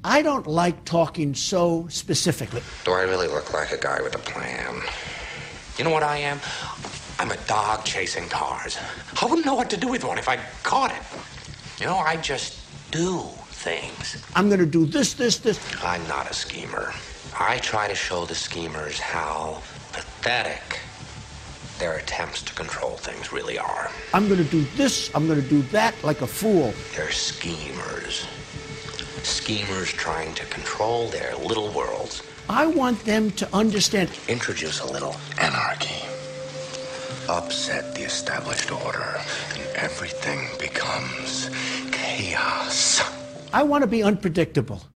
I don't like talking so specifically. Do I really look like a guy with a plan? You know what I am? I'm a dog chasing cars. I wouldn't know what to do with one if I caught it. You know, I just do things. I'm going to do this. I'm not a schemer. I try to show the schemers how pathetic their attempts to control things really are. I'm going to do this, I'm going to do that, like a fool. They're schemers. Schemers trying to control their little worlds. I want them to understand. Introduce a little anarchy. Upset the established order, and everything becomes chaos. I want to be unpredictable.